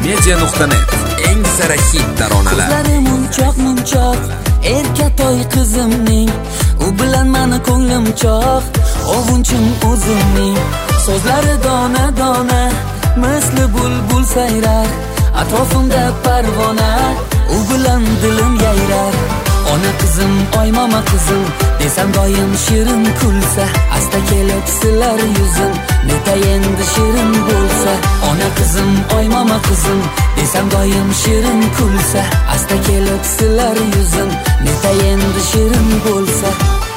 mp3media.net eng sara hit taronalar. Ko'zlari munchoq erkatoy qizimning, u bilan meni ko'nglim choq, ovunchim o'zimning. So'zlari dona misli bulbul sayrar, atrofimda parvona, u bilan dilim yayrar. Ona qizim, oy mama qizim desam doim shirin kulsa, asta kelib silar yuzim, neta endi shirin bo'lsa. Ona qizim, oy mama qizim desam doim shirin kulsa, asta kelib silar yuzim, neta endi shirin bo'lsa.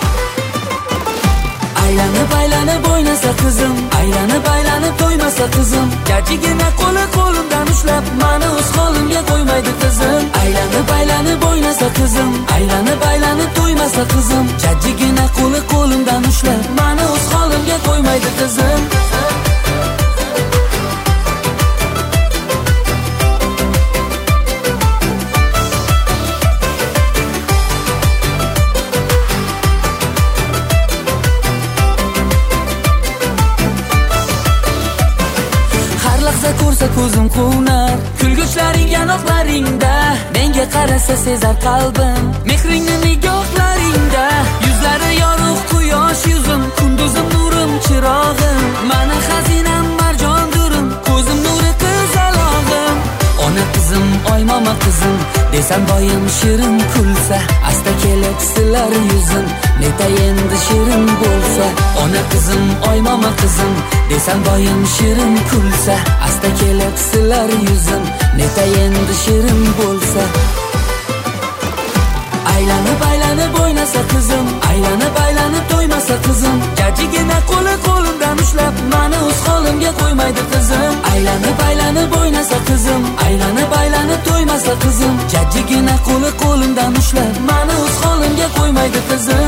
Aylanib o'ynasa qizim, aylanib to'ymasa qizim, jajjigina qo'limdan ushlab meni o'z holimga qo'ymaydi qizim. Aylanib o'ynasa qizim, aylanib to'ymasa qizim, jajjigina qo'limdan ushlab meni o'z holimga qo'ymaydi qizim. Ko'rsa ko'zim qunar, kulgichlaring yanoqlaringda, menga qarasa sezar qalbim mehringni nigohlaringda. Yuzlari yorug' quyosh yuzim, kunduzim nurim chirog'im, mani xazinam marjondurim, ko'zim nuri qizalog'im. Ona qizim, oy mama qizim desam doim shirin kulsa, asta kelib silar yuzim, neta endi shirin bo'lsa. Ona qizim, oy mama qizim desam doim shirin kulsa, asta kelib silar yuzim, neta endi shirin bo'lsa. Aylanib o'ynasa qizim, aylanib to'ymasa qizim, jajjigina qo'limdan ushlab meni o'z holimga qo'ymaydi qizim. Aylanib o'ynasa qizim, aylanib to'ymasa qizim, jajjigina qo'limdan ushlab meni o'z holimga qo'ymaydi qizim.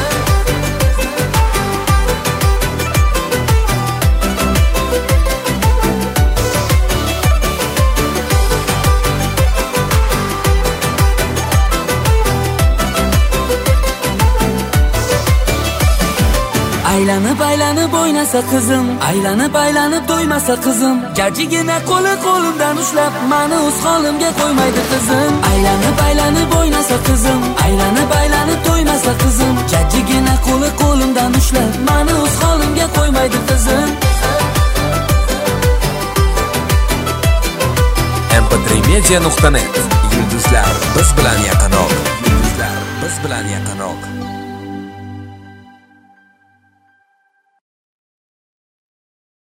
Aylanib o'ynasa qizim, aylanib to'ymasa qizim, jajjigina qo'limdan ushlab meni o'z holimga qo'ymaydi qizim. Aylanib o'ynasa qizim, aylanib to'ymasa qizim, jajjigina qo'limdan ushlab meni o'z holimga qo'ymaydi qizim. mp3media.net yulduzlar biz bilan yaqinroq. Yulduzlar biz bilan yaqinroq.